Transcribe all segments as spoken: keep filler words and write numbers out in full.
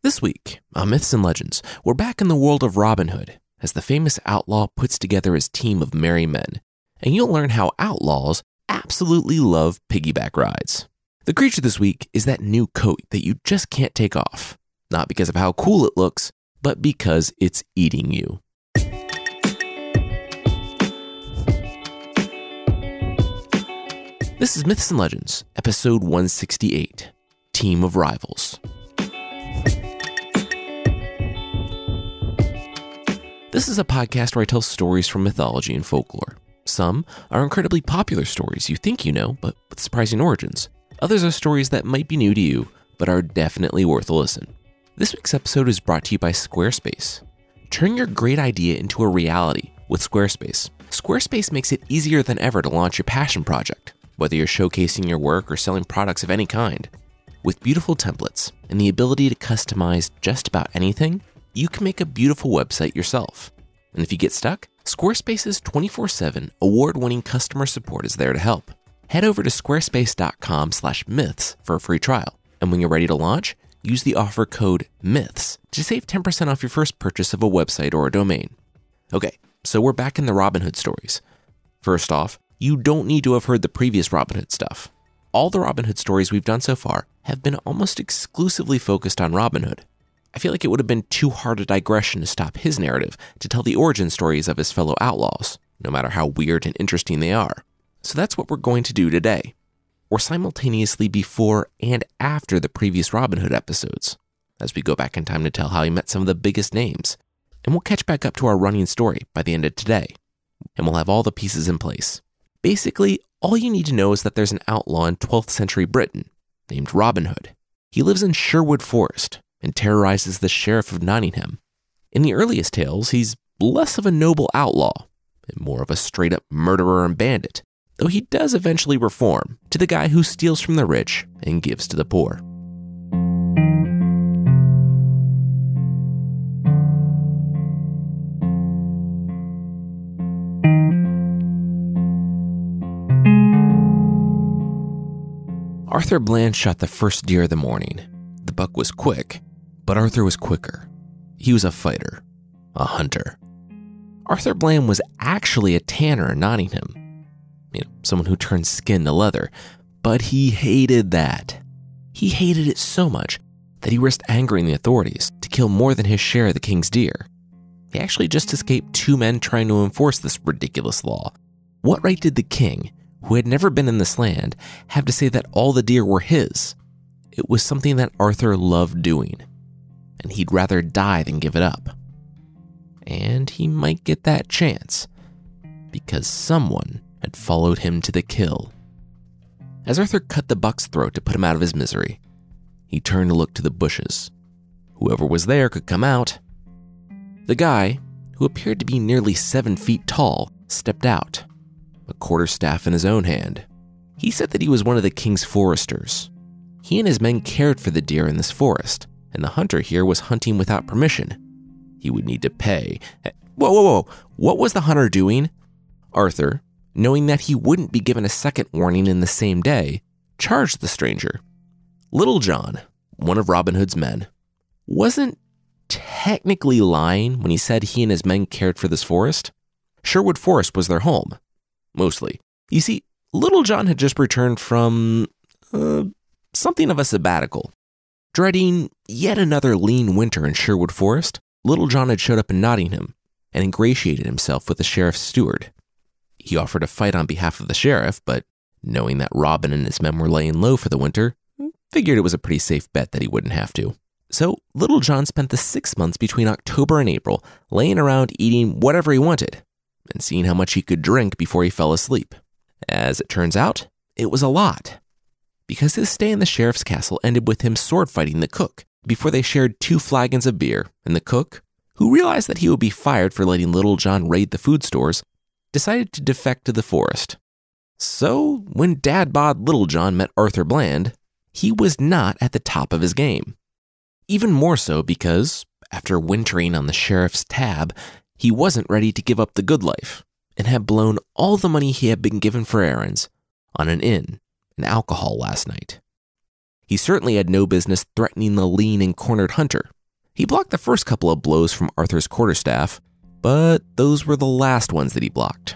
This week on Myths and Legends, we're back in the world of Robin Hood as the famous outlaw puts together his team of merry men, and you'll learn how outlaws absolutely love piggyback rides. The creature this week is that new coat that you just can't take off, not because of how cool it looks, but because it's eating you. This is Myths and Legends, episode one sixty-eight, Team of Rivals. This is a podcast where I tell stories from mythology and folklore. Some are incredibly popular stories you think you know, but with surprising origins. Others are stories that might be new to you, but are definitely worth a listen. This week's episode is brought to you by Squarespace. Turn your great idea into a reality with Squarespace. Squarespace makes it easier than ever to launch your passion project, whether you're showcasing your work or selling products of any kind. With beautiful templates and the ability to customize just about anything, you can make a beautiful website yourself. And if you get stuck, Squarespace's twenty-four seven award-winning customer support is there to help. Head over to squarespace.com slash myths for a free trial. And when you're ready to launch, use the offer code MYTHS to save ten percent off your first purchase of a website or a domain. Okay, so we're back in the Robin Hood stories. First off, you don't need to have heard the previous Robin Hood stuff. All the Robin Hood stories we've done so far have been almost exclusively focused on Robin Hood. I feel like it would have been too hard a digression to stop his narrative to tell the origin stories of his fellow outlaws, no matter how weird and interesting they are. So that's what we're going to do today, or simultaneously before and after the previous Robin Hood episodes, as we go back in time to tell how he met some of the biggest names. And we'll catch back up to our running story by the end of today, and we'll have all the pieces in place. Basically, all you need to know is that there's an outlaw in twelfth century Britain named Robin Hood. He lives in Sherwood Forest and terrorizes the Sheriff of Nottingham. In the earliest tales, he's less of a noble outlaw and more of a straight-up murderer and bandit, though he does eventually reform to the guy who steals from the rich and gives to the poor. Arthur Bland shot the first deer of the morning. The buck was quick, but Arthur was quicker. He was a fighter, a hunter. Arthur Bland was actually a tanner in Nottingham, you know, someone who turned skin to leather, but he hated that. He hated it so much that he risked angering the authorities to kill more than his share of the king's deer. He actually just escaped two men trying to enforce this ridiculous law. What right did the king, who had never been in this land, have to say that all the deer were his? It was something that Arthur loved doing, and he'd rather die than give it up. And he might get that chance, because someone had followed him to the kill. As Arthur cut the buck's throat to put him out of his misery, he turned to look to the bushes. Whoever was there could come out. The guy, who appeared to be nearly seven feet tall, stepped out, a quarterstaff in his own hand. He said that he was one of the king's foresters. He and his men cared for the deer in this forest, and the hunter here was hunting without permission. He would need to pay. Whoa, whoa, whoa. What was the hunter doing? Arthur, knowing that he wouldn't be given a second warning in the same day, charged the stranger. Little John, one of Robin Hood's men, wasn't technically lying when he said he and his men cared for this forest. Sherwood Forest was their home, mostly. You see, Little John had just returned from uh, something of a sabbatical. Dreading yet another lean winter in Sherwood Forest, Little John had showed up in Nottingham and ingratiated himself with the sheriff's steward. He offered a fight on behalf of the sheriff, but knowing that Robin and his men were laying low for the winter, figured it was a pretty safe bet that he wouldn't have to. So Little John spent the six months between October and April laying around eating whatever he wanted and seeing how much he could drink before he fell asleep. As it turns out, it was a lot, because his stay in the sheriff's castle ended with him sword fighting the cook before they shared two flagons of beer, and the cook, who realized that he would be fired for letting Little John raid the food stores, decided to defect to the forest. So when Dad Bod Little John met Arthur Bland, he was not at the top of his game. Even more so because, after wintering on the sheriff's tab, he wasn't ready to give up the good life and had blown all the money he had been given for errands on an inn and alcohol last night. He He certainly had no business threatening the lean and cornered hunter. He blocked the first couple of blows from Arthur's quarterstaff, but those were the last ones that he blocked.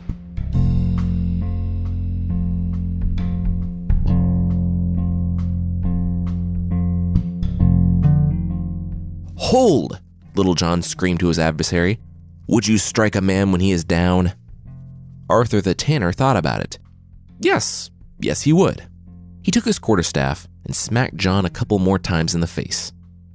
"Hold!" Little John screamed to his adversary. "Would you strike a man when he is down?" Arthur the tanner thought about it. Yes, yes he would. He took his quarterstaff and smacked John a couple more times in the face.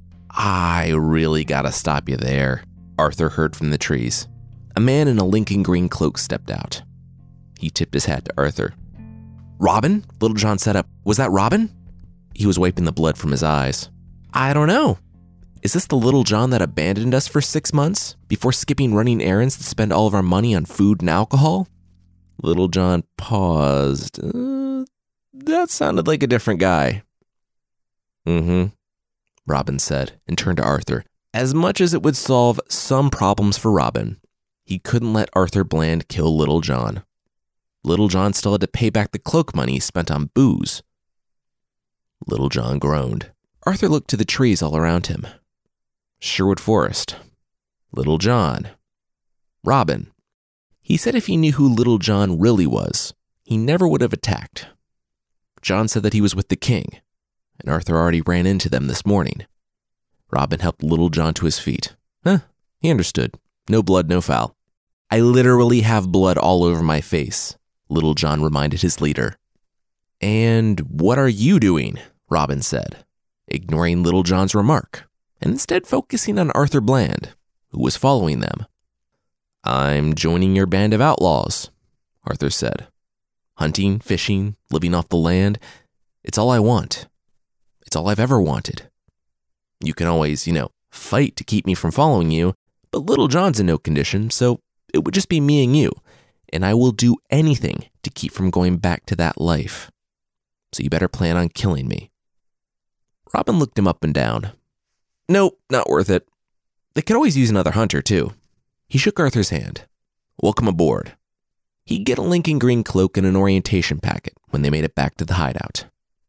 "I really gotta stop you there," Arthur heard from the trees. A man in a Lincoln green cloak stepped out. He tipped his hat to Arthur. "Robin?" Little John sat up. "Was that Robin?" He was wiping the blood from his eyes. "I don't know. Is this the Little John that abandoned us for six months before skipping running errands to spend all of our money on food and alcohol?" Little John paused. Uh, that sounded like a different guy. "Mm-hmm," Robin said, and turned to Arthur. As much as it would solve some problems for Robin, he couldn't let Arthur Bland kill Little John. Little John still had to pay back the cloak money he spent on booze. Little John groaned. Arthur looked to the trees all around him. Sherwood Forest. Little John. Robin. He said if he knew who Little John really was, he never would have attacked. John said that he was with the king, and Arthur already ran into them this morning. Robin helped Little John to his feet. Huh, he understood. No blood, no foul. "I literally have blood all over my face," Little John reminded his leader. "And what are you doing?" Robin said, ignoring Little John's remark, and instead focusing on Arthur Bland, who was following them. "I'm joining your band of outlaws," Arthur said. "Hunting, fishing, living off the land, it's all I want. It's all I've ever wanted. You can always, you know, fight to keep me from following you, but Little John's in no condition, so it would just be me and you, and I will do anything to keep from going back to that life. So you better plan on killing me." Robin looked him up and down. "Nope, not worth it. They could always use another hunter, too." He shook Arthur's hand. "Welcome aboard." He'd get a Lincoln green cloak and an orientation packet when they made it back to the hideout.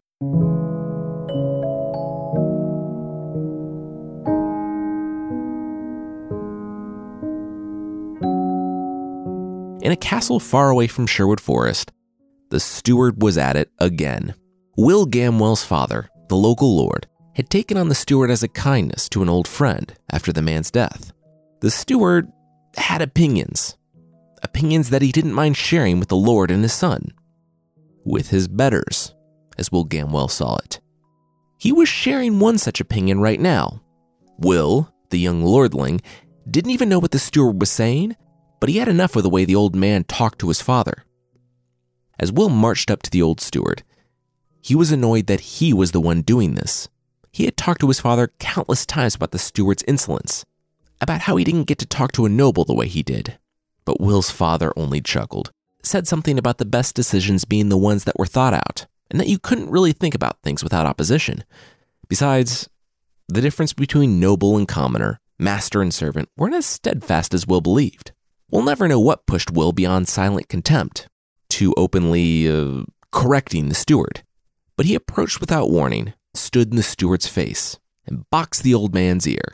In a castle far away from Sherwood Forest, the steward was at it again. Will Gamwell's father, the local lord, had taken on the steward as a kindness to an old friend after the man's death. The steward had opinions. Opinions that he didn't mind sharing with the lord and his son. With his betters, as Will Gamwell saw it. He was sharing one such opinion right now. Will, the young lordling, didn't even know what the steward was saying, but he had enough of the way the old man talked to his father. As Will marched up to the old steward, he was annoyed that he was the one doing this. He had talked to his father countless times about the steward's insolence, about how he didn't get to talk to a noble the way he did. But Will's father only chuckled, said something about the best decisions being the ones that were thought out, and that you couldn't really think about things without opposition. Besides, the difference between noble and commoner, master and servant, weren't as steadfast as Will believed. We'll never know what pushed Will beyond silent contempt, to openly uh, correcting the steward. But he approached without warning, stood in the steward's face, and boxed the old man's ear.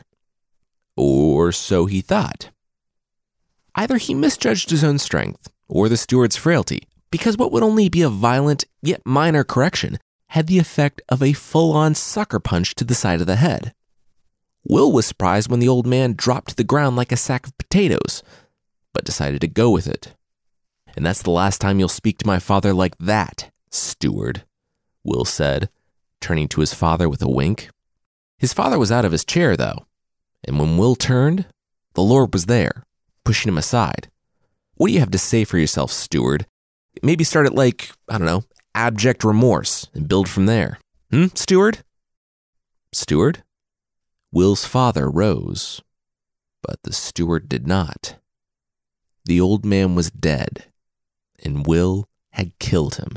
Or so he thought. Either he misjudged his own strength, or the steward's frailty, because what would only be a violent, yet minor correction, had the effect of a full-on sucker punch to the side of the head. Will was surprised when the old man dropped to the ground like a sack of potatoes, but decided to go with it. "And that's the last time you'll speak to my father like that, steward," Will said, turning to his father with a wink. His father was out of his chair, though, and when Will turned, the lord was there, pushing him aside. "What do you have to say for yourself, steward? Maybe start at like, I don't know, abject remorse and build from there. Hmm, steward?" "Steward?" Will's father rose, but the steward did not. The old man was dead, and Will had killed him.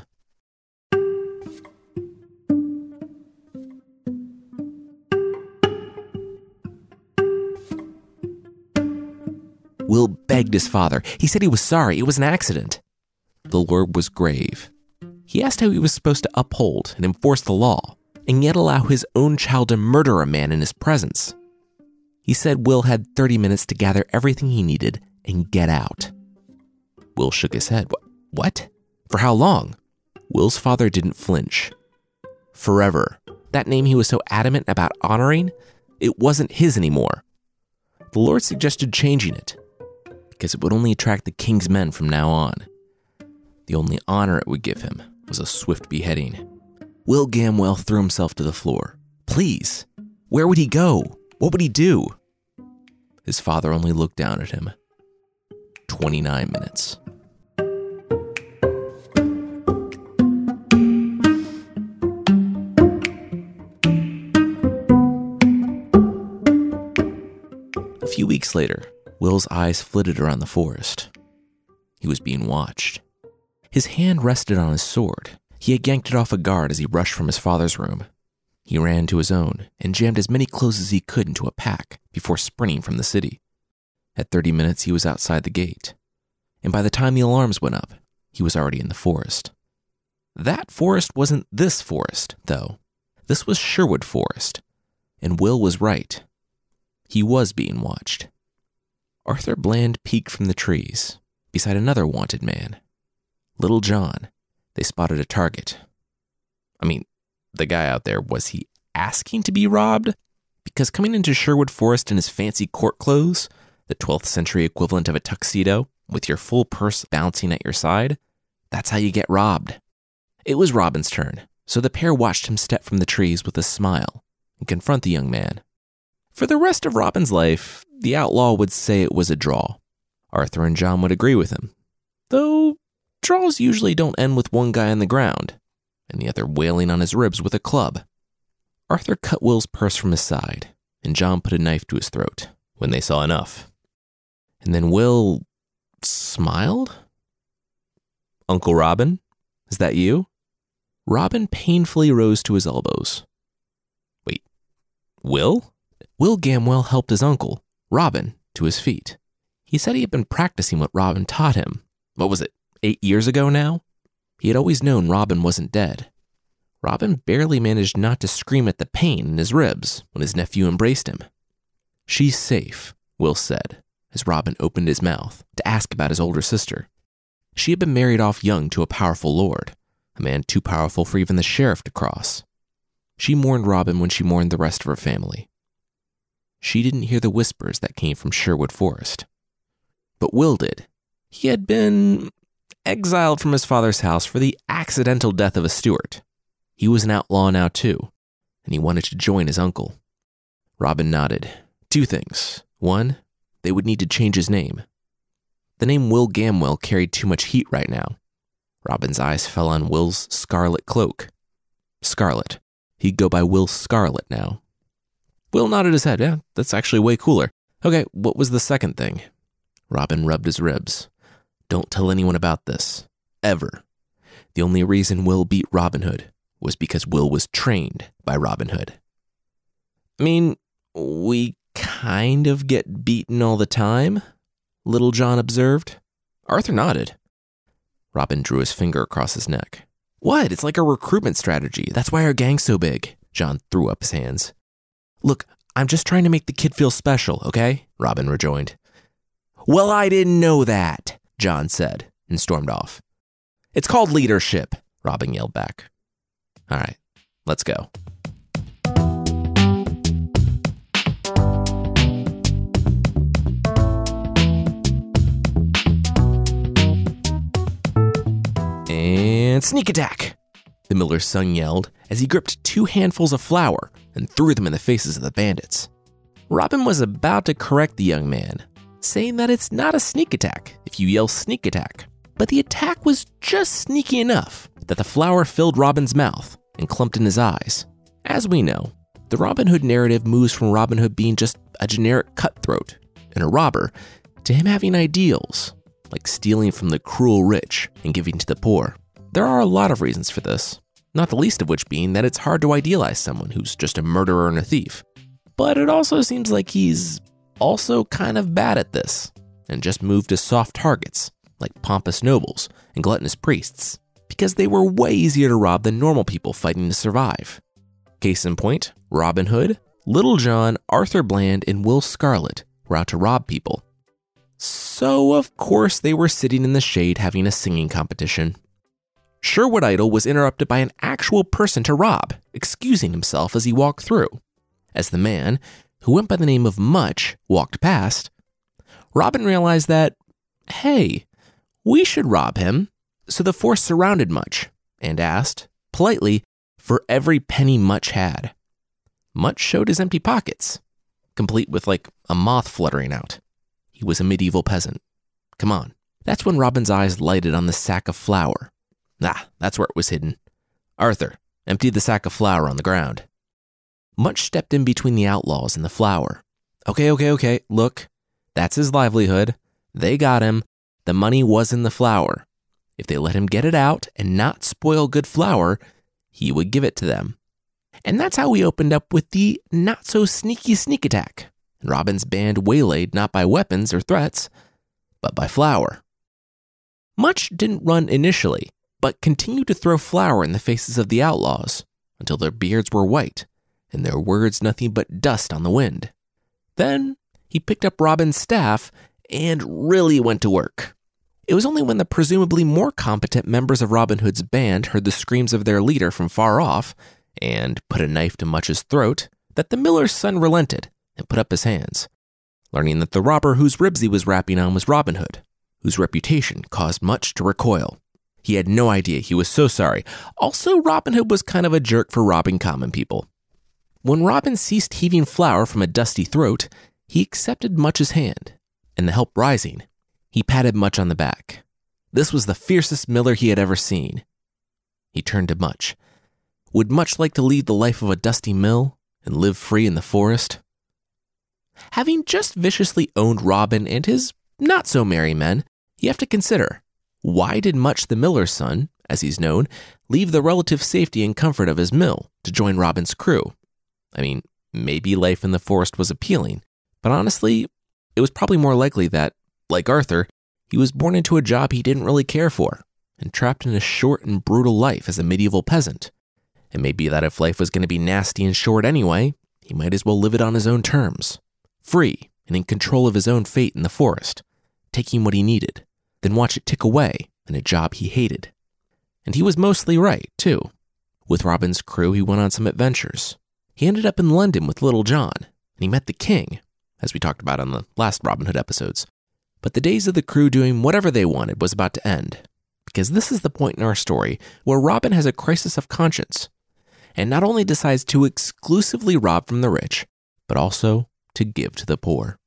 Will begged his father. He said he was sorry. It was an accident. The lord was grave. He asked how he was supposed to uphold and enforce the law, and yet allow his own child to murder a man in his presence? He said Will had thirty minutes to gather everything he needed and get out. Will shook his head. What? For how long? Will's father didn't flinch. Forever. That name he was so adamant about honoring, it wasn't his anymore. The Lord suggested changing it, because it would only attract the king's men from now on. The only honor it would give him was a swift beheading. Will Gamwell threw himself to the floor. Please, where would he go? What would he do? His father only looked down at him. twenty-nine minutes. A few weeks later, Will's eyes flitted around the forest. He was being watched. His hand rested on his sword. He had yanked it off a guard as he rushed from his father's room. He ran to his own and jammed as many clothes as he could into a pack before sprinting from the city. At thirty minutes, he was outside the gate. And by the time the alarms went up, he was already in the forest. That forest wasn't this forest, though. This was Sherwood Forest. And Will was right. He was being watched. Arthur Bland peeked from the trees, beside another wanted man. Little John. They spotted a target. I mean, the guy out there, was he asking to be robbed? Because coming into Sherwood Forest in his fancy court clothes, the twelfth century equivalent of a tuxedo, with your full purse bouncing at your side, that's how you get robbed. It was Robin's turn, so the pair watched him step from the trees with a smile and confront the young man. For the rest of Robin's life, the outlaw would say it was a draw. Arthur and John would agree with him, though draws usually don't end with one guy on the ground and the other wailing on his ribs with a club. Arthur cut Will's purse from his side, and John put a knife to his throat when they saw enough. And then Will smiled? Uncle Robin, is that you? Robin painfully rose to his elbows. Wait, Will? Will Gamwell helped his uncle, Robin, to his feet. He said he had been practicing what Robin taught him. What was it, eight years ago now? He had always known Robin wasn't dead. Robin barely managed not to scream at the pain in his ribs when his nephew embraced him. She's safe, Will said, as Robin opened his mouth to ask about his older sister. She had been married off young to a powerful lord, a man too powerful for even the sheriff to cross. She mourned Robin when she mourned the rest of her family. She didn't hear the whispers that came from Sherwood Forest. But Will did. He had been exiled from his father's house for the accidental death of a steward. He was an outlaw now too, and he wanted to join his uncle. Robin nodded. Two things. One, they would need to change his name. The name Will Gamwell carried too much heat right now. Robin's eyes fell on Will's scarlet cloak. Scarlet. He'd go by Will Scarlet now. Will nodded his head. Yeah, that's actually way cooler. Okay, what was the second thing? Robin rubbed his ribs. Don't tell anyone about this. Ever. The only reason Will beat Robin Hood was because Will was trained by Robin Hood. I mean, we kind of get beaten all the time, Little John observed. Arthur nodded. Robin drew his finger across his neck. What? It's like a recruitment strategy. That's why our gang's so big. John threw up his hands. Look, I'm just trying to make the kid feel special, okay? Robin rejoined. Well, I didn't know that, John said, and stormed off. It's called leadership, Robin yelled back. All right, let's go. And sneak attack, the miller's son yelled as he gripped two handfuls of flour and threw them in the faces of the bandits. Robin was about to correct the young man, saying that it's not a sneak attack if you yell sneak attack. But the attack was just sneaky enough that the flour filled Robin's mouth and clumped in his eyes. As we know, the Robin Hood narrative moves from Robin Hood being just a generic cutthroat and a robber to him having ideals, like stealing from the cruel rich and giving to the poor. There are a lot of reasons for this, not the least of which being that it's hard to idealize someone who's just a murderer and a thief. But it also seems like he's also kind of bad at this and just moved to soft targets like pompous nobles and gluttonous priests because they were way easier to rob than normal people fighting to survive. Case in point, Robin Hood, Little John, Arthur Bland, and Will Scarlet were out to rob people. So, of course, they were sitting in the shade having a singing competition. Sherwood Idle was interrupted by an actual person to rob, excusing himself as he walked through. As the man, who went by the name of Much, walked past, Robin realized that, hey, we should rob him. So the force surrounded Much and asked, politely, for every penny Much had. Much showed his empty pockets, complete with like a moth fluttering out. He was a medieval peasant. Come on. That's when Robin's eyes lighted on the sack of flour. Ah, that's where it was hidden. Arthur, empty the sack of flour on the ground. Much stepped in between the outlaws and the flour. Okay, okay, okay, look. That's his livelihood. They got him. The money was in the flour. If they let him get it out and not spoil good flour, he would give it to them. And that's how we opened up with the not-so-sneaky sneak attack. And Robin's band waylaid not by weapons or threats, but by flour. Much didn't run initially, but continued to throw flour in the faces of the outlaws until their beards were white and their words nothing but dust on the wind. Then he picked up Robin's staff and really went to work. It was only when the presumably more competent members of Robin Hood's band heard the screams of their leader from far off and put a knife to Much's throat that the miller's son relented and put up his hands, learning that the robber whose ribs he was rapping on was Robin Hood, whose reputation caused Much to recoil. He had no idea. He was so sorry. Also, Robin Hood was kind of a jerk for robbing common people. When Robin ceased heaving flour from a dusty throat, he accepted Much's hand, and the help rising, he patted Much on the back. This was the fiercest miller he had ever seen. He turned to Much. Would Much like to lead the life of a dusty mill and live free in the forest? Having just viciously owned Robin and his not-so-merry men, you have to consider, why did Much the miller's son, as he's known, leave the relative safety and comfort of his mill to join Robin's crew? I mean, maybe life in the forest was appealing, but honestly, it was probably more likely that, like Arthur, he was born into a job he didn't really care for and trapped in a short and brutal life as a medieval peasant. It may be that if life was going to be nasty and short anyway, he might as well live it on his own terms, free and in control of his own fate in the forest, taking what he needed, then watch it tick away in a job he hated. And he was mostly right, too. With Robin's crew, he went on some adventures. He ended up in London with Little John, and he met the king, as we talked about on the last Robin Hood episodes. But the days of the crew doing whatever they wanted was about to end, because this is the point in our story where Robin has a crisis of conscience, and not only decides to exclusively rob from the rich, but also to give to the poor.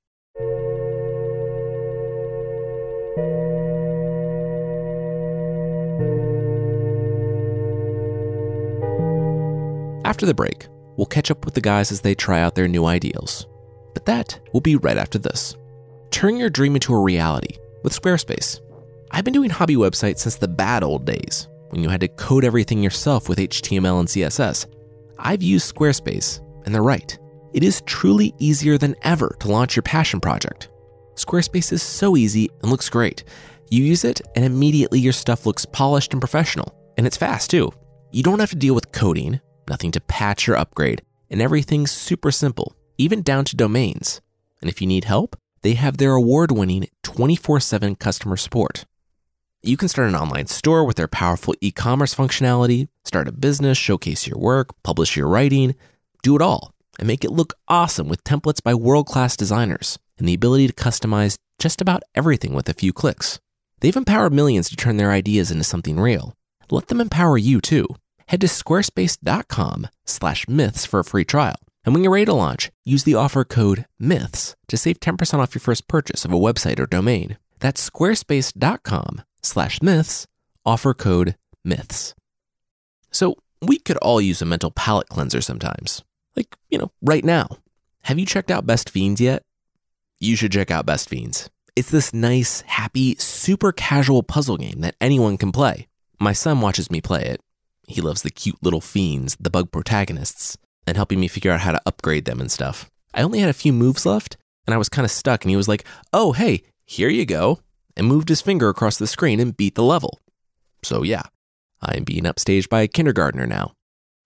After the break, we'll catch up with the guys as they try out their new ideals. But that will be right after this. Turn your dream into a reality with Squarespace. I've been doing hobby websites since the bad old days, when you had to code everything yourself with H T M L and C S S. I've used Squarespace, and they're right. It is truly easier than ever to launch your passion project. Squarespace is so easy and looks great. You use it, and immediately your stuff looks polished and professional. And it's fast, too. You don't have to deal with coding, nothing to patch or upgrade, and everything's super simple, even down to domains. And if you need help, they have their award-winning twenty-four seven customer support. You can start an online store with their powerful e-commerce functionality, start a business, showcase your work, publish your writing, do it all, and make it look awesome with templates by world-class designers and the ability to customize just about everything with a few clicks. They've empowered millions to turn their ideas into something real. Let them empower you too. Head to squarespace.com slash myths for a free trial. And when you're ready to launch, use the offer code MYTHS to save ten percent off your first purchase of a website or domain. That's squarespace.com slash myths, offer code MYTHS. So we could all use a mental palate cleanser sometimes. Like, you know, right now. Have you checked out Best Fiends yet? You should check out Best Fiends. It's this nice, happy, super casual puzzle game that anyone can play. My son watches me play it. He loves the cute little fiends, the bug protagonists, and helping me figure out how to upgrade them and stuff. I only had a few moves left, and I was kind of stuck, and he was like, oh, hey, here you go, and moved his finger across the screen and beat the level. So yeah, I'm being upstaged by a kindergartner now.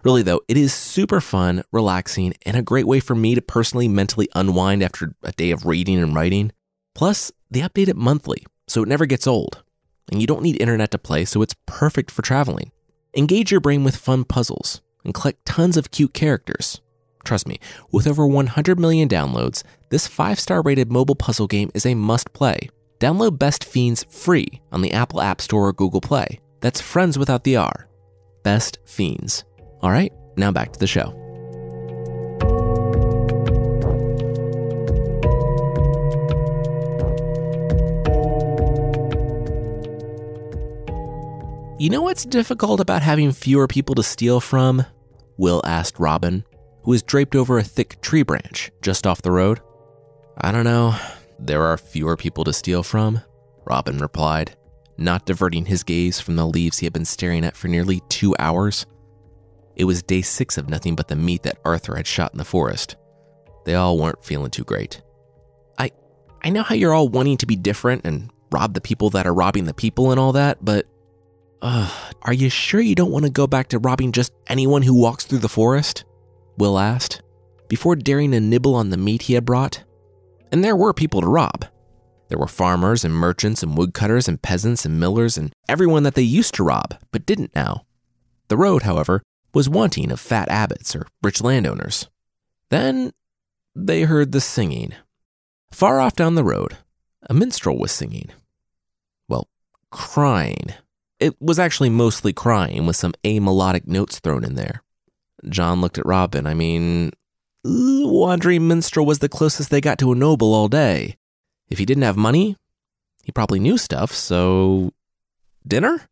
Really though, it is super fun, relaxing, and a great way for me to personally mentally unwind after a day of reading and writing. Plus, they update it monthly, so it never gets old. And you don't need internet to play, so it's perfect for traveling. Engage your brain with fun puzzles and collect tons of cute characters. Trust me, with over one hundred million downloads, this five-star rated mobile puzzle game is a must-play. Download Best Fiends free on the Apple App Store or Google Play. That's friends without the R. Best Fiends. All right, now back to the show. You know what's difficult about having fewer people to steal from? Will asked Robin, who was draped over a thick tree branch just off the road. I don't know. There are fewer people to steal from, Robin replied, not diverting his gaze from the leaves he had been staring at for nearly two hours. It was day six of nothing but the meat that Arthur had shot in the forest. They all weren't feeling too great. I I know how you're all wanting to be different and rob the people that are robbing the people and all that, but uh, are you sure you don't want to go back to robbing just anyone who walks through the forest? Will asked, before daring to nibble on the meat he had brought. And there were people to rob. There were farmers and merchants and woodcutters and peasants and millers and everyone that they used to rob, but didn't now. The road, however, was wanting of fat abbots or rich landowners. Then they heard the singing. Far off down the road, a minstrel was singing. Well, crying. It was actually mostly crying with some amelodic notes thrown in there. John looked at Robin. I mean, wandering minstrel was the closest they got to a noble all day. If he didn't have money, he probably knew stuff, so... Dinner?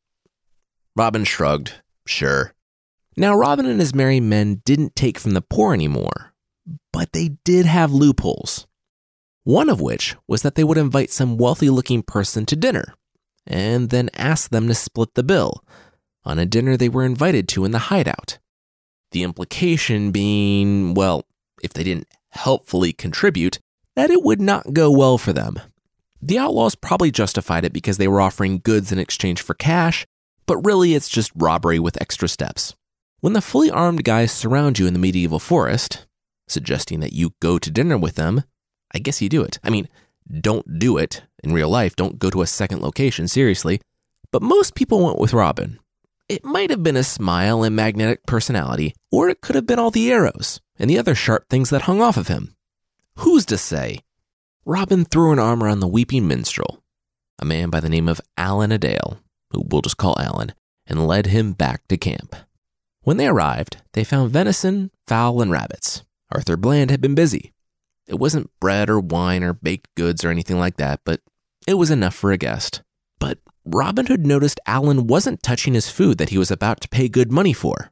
Robin shrugged. Sure. Now, Robin and his merry men didn't take from the poor anymore, but they did have loopholes. One of which was that they would invite some wealthy-looking person to dinner, and then ask them to split the bill on a dinner they were invited to in the hideout. The implication being, well, if they didn't helpfully contribute, that it would not go well for them. The outlaws probably justified it because they were offering goods in exchange for cash, but really it's just robbery with extra steps. When the fully armed guys surround you in the medieval forest, suggesting that you go to dinner with them, I guess you do it. I mean, don't do it in real life. Don't go to a second location, seriously. But most people went with Robin. It might have been a smile and magnetic personality, or it could have been all the arrows and the other sharp things that hung off of him. Who's to say? Robin threw an arm around the weeping minstrel, a man by the name of Alan Adale, who we'll just call Alan, and led him back to camp. When they arrived, they found venison, fowl, and rabbits. Arthur Bland had been busy. It wasn't bread or wine or baked goods or anything like that, but it was enough for a guest. But Robin Hood noticed Alan wasn't touching his food that he was about to pay good money for.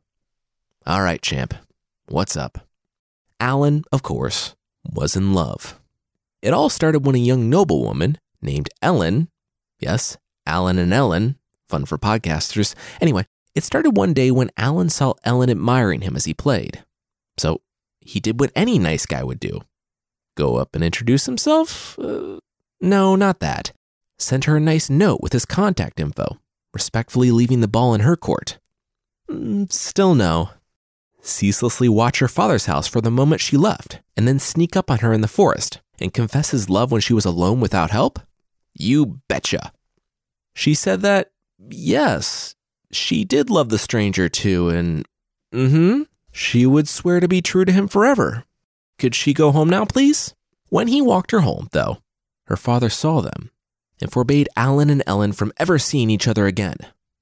All right, champ, what's up? Alan, of course, was in love. It all started when a young noblewoman named Ellen, yes, Alan and Ellen, fun for podcasters. Anyway, it started one day when Alan saw Ellen admiring him as he played. So he did what any nice guy would do. Go up and introduce himself? Uh, no, not that. Sent her a nice note with his contact info, respectfully leaving the ball in her court. Mm, still no. Ceaselessly watch her father's house for the moment she left, and then sneak up on her in the forest and confess his love when she was alone without help? You betcha. She said that, yes, she did love the stranger too, and, mm-hmm, she would swear to be true to him forever. Could she go home now, please? When he walked her home, though, her father saw them and forbade Alan and Ellen from ever seeing each other again.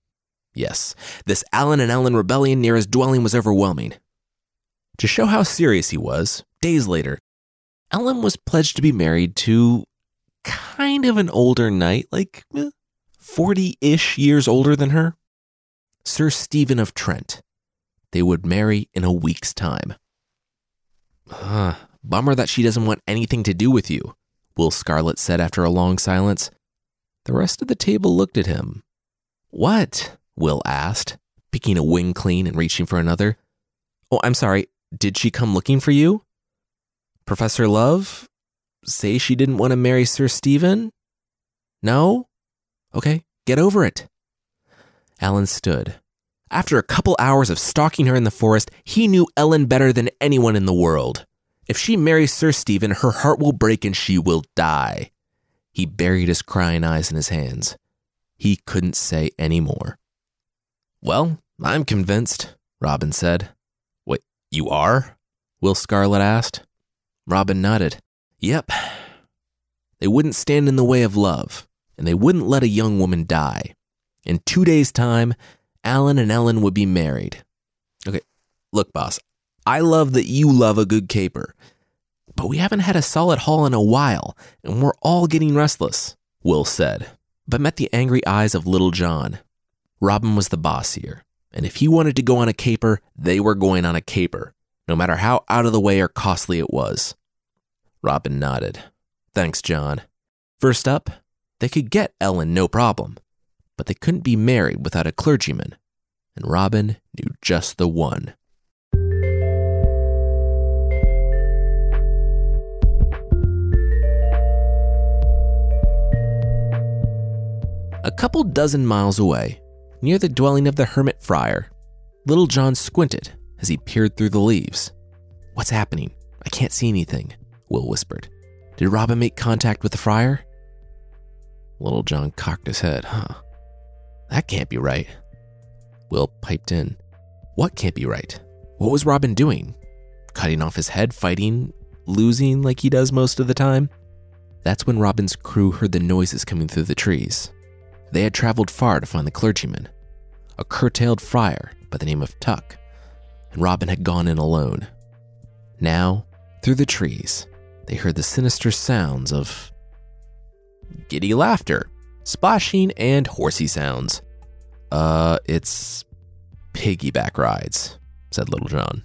Yes, this Alan and Ellen rebellion near his dwelling was overwhelming. To show how serious he was, days later, Ellen was pledged to be married to kind of an older knight, like eh, forty-ish years older than her. Sir Stephen of Trent. They would marry in a week's time. Uh, bummer that she doesn't want anything to do with you, Will Scarlet said after a long silence. The rest of the table looked at him. What? Will asked, picking a wing clean and reaching for another. Oh, I'm sorry, did she come looking for you? Professor Love? Say she didn't want to marry Sir Stephen? No? Okay, get over it. Alan stood, After a couple hours of stalking her in the forest, he knew Ellen better than anyone in the world. If she marries Sir Stephen, her heart will break and she will die. He buried his crying eyes in his hands. He couldn't say any more. Well, I'm convinced, Robin said. What, you are? Will Scarlet asked. Robin nodded. Yep. They wouldn't stand in the way of love, and they wouldn't let a young woman die. In two days' time, Alan and Ellen would be married. Okay, look, boss, I love that you love a good caper, but we haven't had a solid haul in a while, and we're all getting restless, Will said, but met the angry eyes of Little John. Robin was the boss here, and if he wanted to go on a caper, they were going on a caper, no matter how out of the way or costly it was. Robin nodded. Thanks, John. First up, they could get Ellen no problem, but they couldn't be married without a clergyman, and Robin knew just the one. A couple dozen miles away, near the dwelling of the hermit friar, Little John squinted as he peered through the leaves. What's happening? I can't see anything, Will whispered. Did Robin make contact with the friar? Little John cocked his head. Huh. That can't be right. Will piped in. What can't be right? What was Robin doing? Cutting off his head, fighting, losing like he does most of the time? That's when Robin's crew heard the noises coming through the trees. They had traveled far to find the clergyman, a curtailed friar by the name of Tuck, and Robin had gone in alone. Now, through the trees, they heard the sinister sounds of giddy laughter, splashing, and horsey sounds. Uh, it's piggyback rides, said Little John.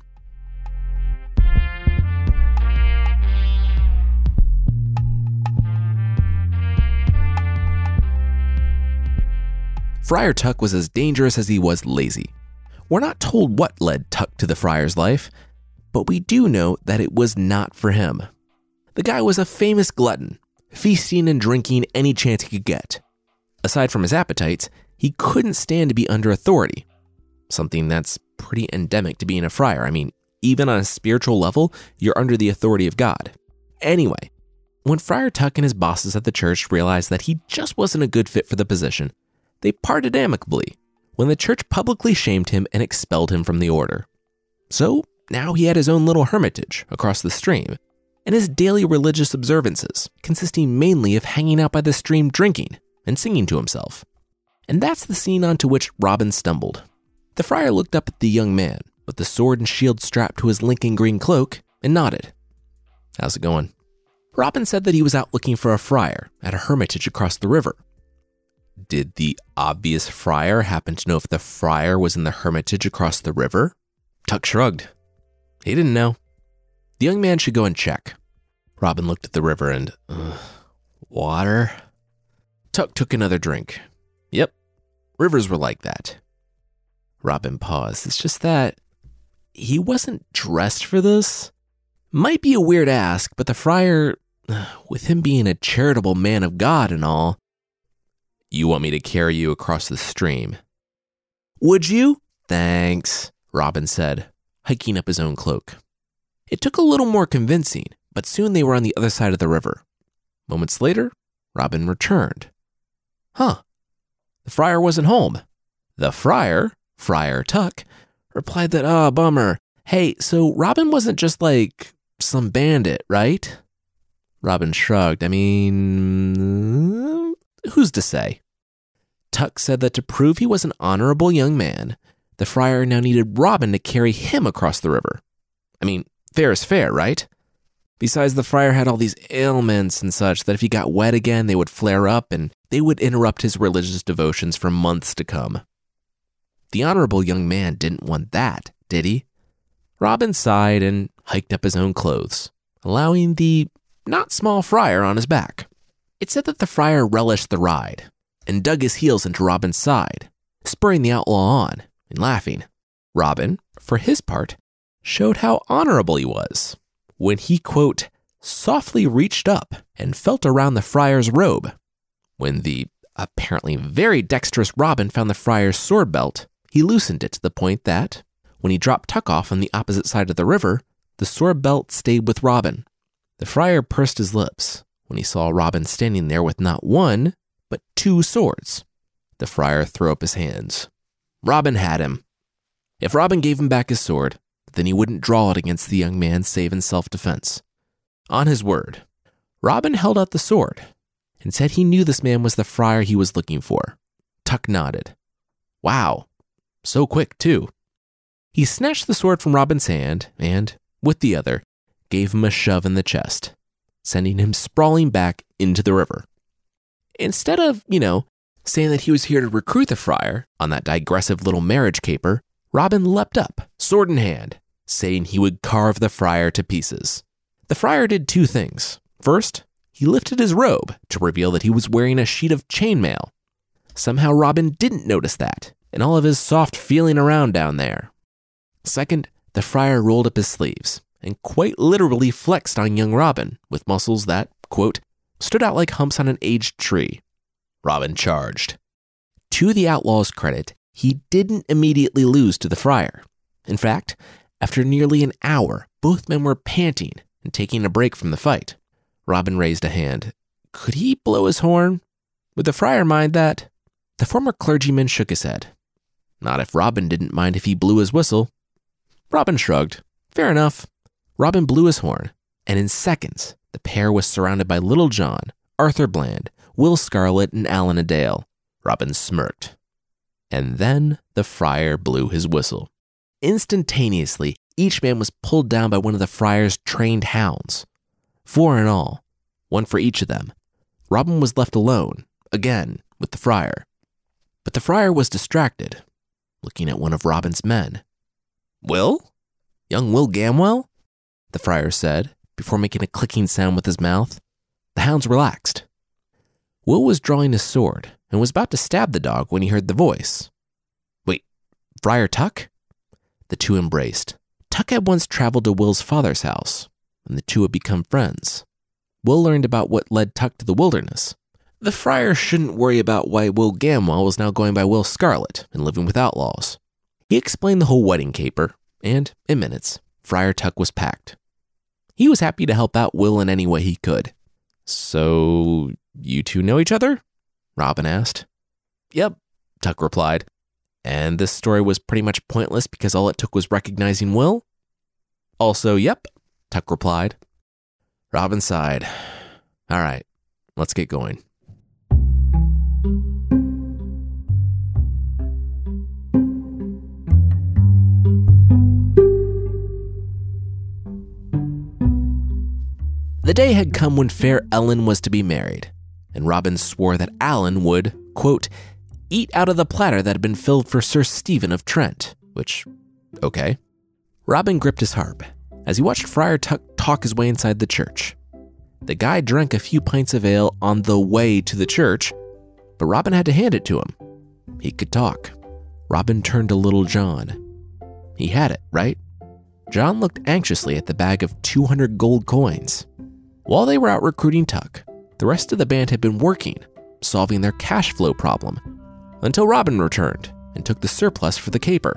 Friar Tuck was as dangerous as he was lazy. We're not told what led Tuck to the friar's life, but we do know that it was not for him. The guy was a famous glutton, feasting and drinking any chance he could get. Aside from his appetites, he couldn't stand to be under authority, something that's pretty endemic to being a friar. I mean, even on a spiritual level, you're under the authority of God. Anyway, when Friar Tuck and his bosses at the church realized that he just wasn't a good fit for the position, they parted amicably when the church publicly shamed him and expelled him from the order. So now he had his own little hermitage across the stream, and his daily religious observances, consisting mainly of hanging out by the stream drinking and singing to himself. And that's the scene onto which Robin stumbled. The friar looked up at the young man with the sword and shield strapped to his Lincoln green cloak and nodded. How's it going? Robin said that he was out looking for a friar at a hermitage across the river. Did the obvious friar happen to know if the friar was in the hermitage across the river? Tuck shrugged. He didn't know. The young man should go and check. Robin looked at the river and, uh, water? Tuck took another drink. Yep, rivers were like that. Robin paused. It's just that he wasn't dressed for this. Might be a weird ask, but the friar, with him being a charitable man of God and all, you want me to carry you across the stream? Would you? Thanks, Robin said, hiking up his own cloak. It took a little more convincing, but soon they were on the other side of the river. Moments later, Robin returned. Huh, the friar wasn't home. The friar, Friar Tuck, replied that, ah, oh, bummer. Hey, so Robin wasn't just like some bandit, right? Robin shrugged. I mean, who's to say? Tuck said that to prove he was an honorable young man, the friar now needed Robin to carry him across the river. I mean, fair is fair, right? Besides, the friar had all these ailments and such that if he got wet again, they would flare up and they would interrupt his religious devotions for months to come. The honorable young man didn't want that, did he? Robin sighed and hiked up his own clothes, allowing the not small friar on his back. It said that the friar relished the ride and dug his heels into Robin's side, spurring the outlaw on and laughing. Robin, for his part, showed how honorable he was when he, quote, softly reached up and felt around the friar's robe. When the apparently very dexterous Robin found the friar's sword belt, he loosened it to the point that, when he dropped Tuck off on the opposite side of the river, the sword belt stayed with Robin. The friar pursed his lips when he saw Robin standing there with not one, but two swords. The friar threw up his hands. Robin had him. If Robin gave him back his sword, then he wouldn't draw it against the young man save in self-defense. On his word, Robin held out the sword and said he knew this man was the friar he was looking for. Tuck nodded. Wow, so quick too. He snatched the sword from Robin's hand and, with the other, gave him a shove in the chest, sending him sprawling back into the river. Instead of, you know, saying that he was here to recruit the friar on that digressive little marriage caper, Robin leapt up, sword in hand, saying he would carve the friar to pieces. The friar did two things. First, he lifted his robe to reveal that he was wearing a sheet of chainmail. Somehow Robin didn't notice that, in all of his soft feeling around down there. Second, the friar rolled up his sleeves and quite literally flexed on young Robin with muscles that, quote, stood out like humps on an aged tree. Robin charged. To the outlaw's credit, he didn't immediately lose to the friar. In fact, after nearly an hour, both men were panting and taking a break from the fight. Robin raised a hand. Could he blow his horn? Would the friar mind that? The former clergyman shook his head. Not if Robin didn't mind if he blew his whistle. Robin shrugged. Fair enough. Robin blew his horn, and in seconds, the pair was surrounded by Little John, Arthur Bland, Will Scarlet, and Alan Adale. Robin smirked. And then the friar blew his whistle. Instantaneously, each man was pulled down by one of the friar's trained hounds. Four in all, one for each of them. Robin was left alone, again, with the friar. But the friar was distracted, looking at one of Robin's men. Will? Young Will Gamwell? The friar said, before making a clicking sound with his mouth. The hounds relaxed. Will was drawing his sword and was about to stab the dog when he heard the voice. Wait, Friar Tuck? The two embraced. Tuck had once traveled to Will's father's house, and the two had become friends. Will learned about what led Tuck to the wilderness. The friar shouldn't worry about why Will Gamwell was now going by Will Scarlet and living with outlaws. He explained the whole wedding caper, and, in minutes, Friar Tuck was packed. He was happy to help out Will in any way he could. So, you two know each other? Robin asked. Yep, Tuck replied. And this story was pretty much pointless because all it took was recognizing Will? Also, yep, Tuck replied. Robin sighed. All right, let's get going. The day had come when fair Ellen was to be married, and Robin swore that Alan would, quote, eat out of the platter that had been filled for Sir Stephen of Trent, which, okay. Robin gripped his harp as he watched Friar Tuck talk his way inside the church. The guy drank a few pints of ale on the way to the church, but Robin had to hand it to him. He could talk. Robin turned to Little John. He had it, right? John looked anxiously at the bag of two hundred gold coins. While they were out recruiting Tuck, the rest of the band had been working, solving their cash flow problem, until Robin returned and took the surplus for the caper.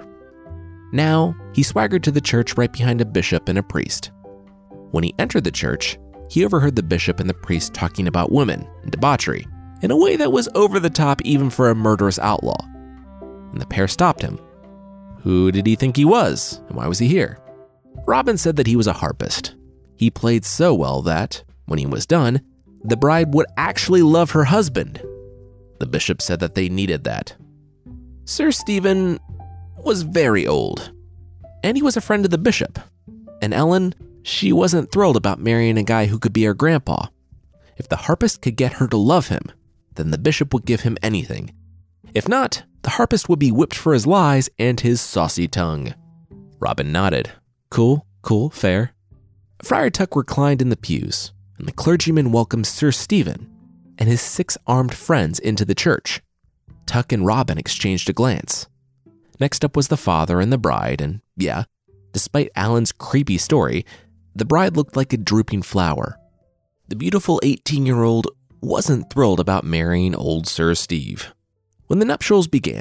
Now, he swaggered to the church right behind a bishop and a priest. When he entered the church, he overheard the bishop and the priest talking about women and debauchery in a way that was over the top even for a murderous outlaw. And the pair stopped him. Who did he think he was, and why was he here? Robin said that he was a harpist. He played so well that, when he was done, the bride would actually love her husband. The bishop said that they needed that. Sir Stephen was very old, and he was a friend of the bishop. And Ellen, she wasn't thrilled about marrying a guy who could be her grandpa. If the harpist could get her to love him, then the bishop would give him anything. If not, the harpist would be whipped for his lies and his saucy tongue. Robin nodded. Cool, cool, fair. Friar Tuck reclined in the pews, and the clergyman welcomed Sir Stephen and his six armed friends into the church. Tuck and Robin exchanged a glance. Next up was the father and the bride, and yeah, despite Alan's creepy story, the bride looked like a drooping flower. The beautiful eighteen-year-old wasn't thrilled about marrying old Sir Steve. When the nuptials began,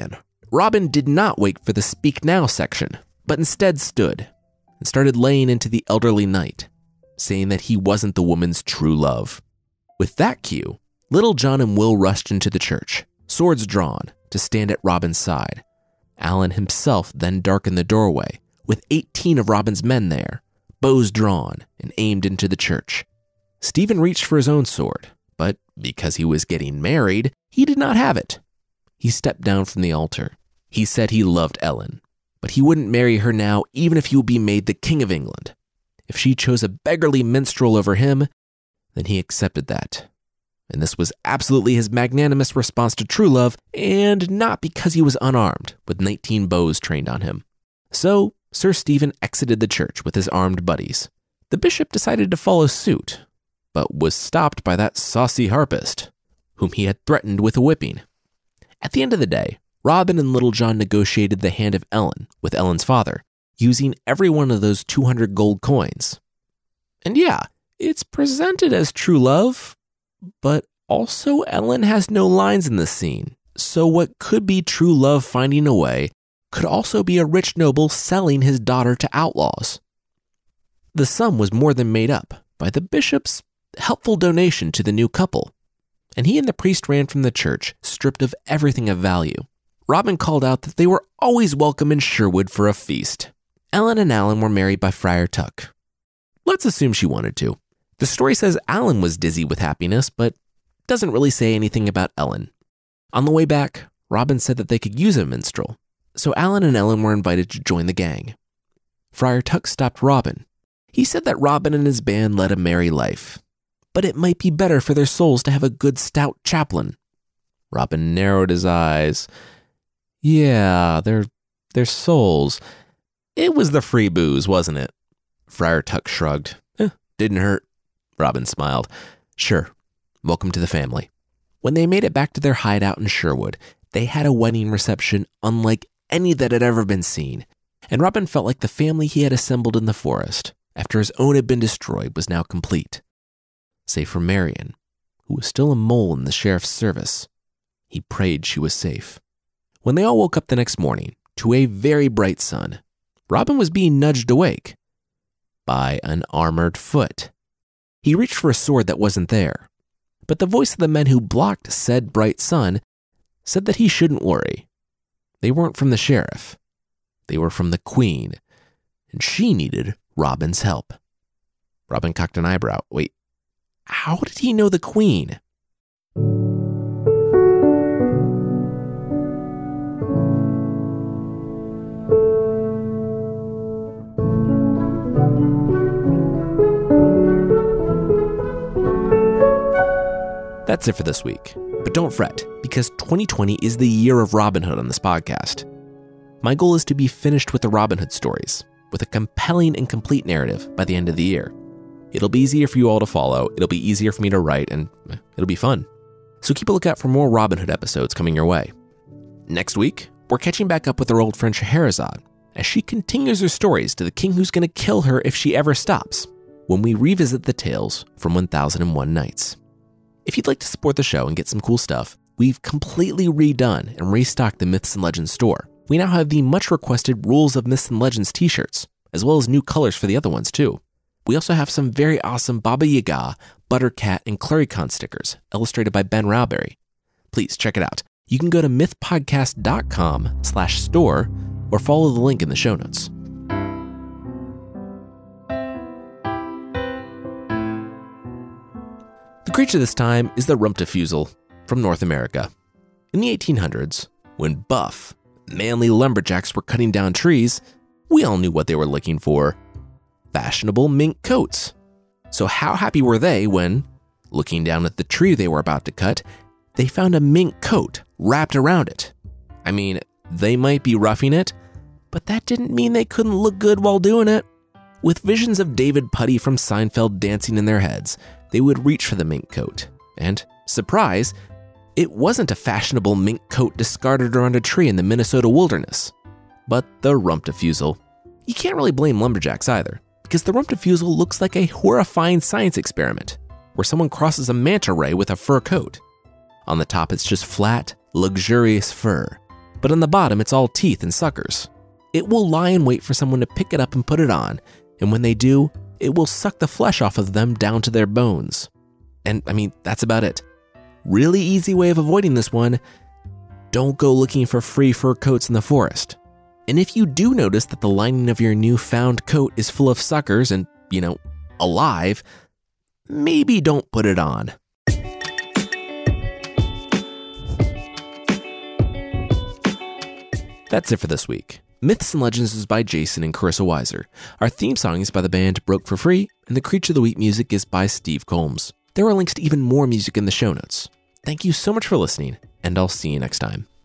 Robin did not wait for the speak now section, but instead stood and started laying into the elderly knight, saying that he wasn't the woman's true love. With that cue, Little John and Will rushed into the church, swords drawn, to stand at Robin's side. Alan himself then darkened the doorway, with eighteen of Robin's men there, bows drawn and aimed into the church. Stephen reached for his own sword, but because he was getting married, he did not have it. He stepped down from the altar. He said he loved Ellen, but he wouldn't marry her now even if he would be made the King of England. If she chose a beggarly minstrel over him, then he accepted that. And this was absolutely his magnanimous response to true love, and not because he was unarmed, with nineteen bows trained on him. So, Sir Stephen exited the church with his armed buddies. The bishop decided to follow suit, but was stopped by that saucy harpist, whom he had threatened with a whipping. At the end of the day, Robin and Little John negotiated the hand of Ellen with Ellen's father, using every one of those two hundred gold coins. And yeah, it's presented as true love, but also Ellen has no lines in this scene, so what could be true love finding a way could also be a rich noble selling his daughter to outlaws. The sum was more than made up by the bishop's helpful donation to the new couple, and he and the priest ran from the church, stripped of everything of value. Robin called out that they were always welcome in Sherwood for a feast. Ellen and Alan were married by Friar Tuck. Let's assume she wanted to. The story says Alan was dizzy with happiness, but doesn't really say anything about Ellen. On the way back, Robin said that they could use a minstrel, so Alan and Ellen were invited to join the gang. Friar Tuck stopped Robin. He said that Robin and his band led a merry life, but it might be better for their souls to have a good stout chaplain. Robin narrowed his eyes. Yeah, their, their souls. It was the free booze, wasn't it? Friar Tuck shrugged. Eh, didn't hurt. Robin smiled. Sure, welcome to the family. When they made it back to their hideout in Sherwood, they had a wedding reception unlike any that had ever been seen, and Robin felt like the family he had assembled in the forest, after his own had been destroyed, was now complete. Save for Marion, who was still a mole in the sheriff's service. He prayed she was safe. When they all woke up the next morning to a very bright sun, Robin was being nudged awake by an armored foot. He reached for a sword that wasn't there, but the voice of the men who blocked said bright sun said that he shouldn't worry. They weren't from the sheriff. They were from the queen, and she needed Robin's help. Robin cocked an eyebrow. Wait, how did he know the queen? That's it for this week. But don't fret, because twenty twenty is the year of Robin Hood on this podcast. My goal is to be finished with the Robin Hood stories, with a compelling and complete narrative by the end of the year. It'll be easier for you all to follow, it'll be easier for me to write, and it'll be fun. So keep a lookout for more Robin Hood episodes coming your way. Next week, we're catching back up with our old friend Scheherazade, as she continues her stories to the king who's going to kill her if she ever stops, when we revisit the tales from one thousand and one Nights. If you'd like to support the show and get some cool stuff, we've completely redone and restocked the Myths and Legends store. We now have the much requested Rules of Myths and Legends t-shirts, as well as new colors for the other ones too. We also have some very awesome Baba Yaga, Buttercat, and Cluricon stickers, illustrated by Ben Rowberry. Please check it out. You can go to mythpodcast.com slash store or follow the link in the show notes. The creature this time is the Rumptafusel from North America. In the eighteen hundreds, when buff, manly lumberjacks were cutting down trees, we all knew what they were looking for: fashionable mink coats. So how happy were they when, looking down at the tree they were about to cut, they found a mink coat wrapped around it? I mean, they might be roughing it, but that didn't mean they couldn't look good while doing it. With visions of David Putty from Seinfeld dancing in their heads, they would reach for the mink coat. And, surprise, it wasn't a fashionable mink coat discarded around a tree in the Minnesota wilderness, but the Rumptafusel. You can't really blame lumberjacks either, because the Rumptafusel looks like a horrifying science experiment, where someone crosses a manta ray with a fur coat. On the top, it's just flat, luxurious fur, but on the bottom it's all teeth and suckers. It will lie in wait for someone to pick it up and put it on, and when they do, it will suck the flesh off of them down to their bones. And I mean, that's about it. Really easy way of avoiding this one. Don't go looking for free fur coats in the forest. And if you do notice that the lining of your newfound coat is full of suckers and, you know, alive, maybe don't put it on. That's it for this week. Myths and Legends is by Jason and Carissa Weiser. Our theme song is by the band Broke for Free, and the Creature of the Week music is by Steve Combs. There are links to even more music in the show notes. Thank you so much for listening, and I'll see you next time.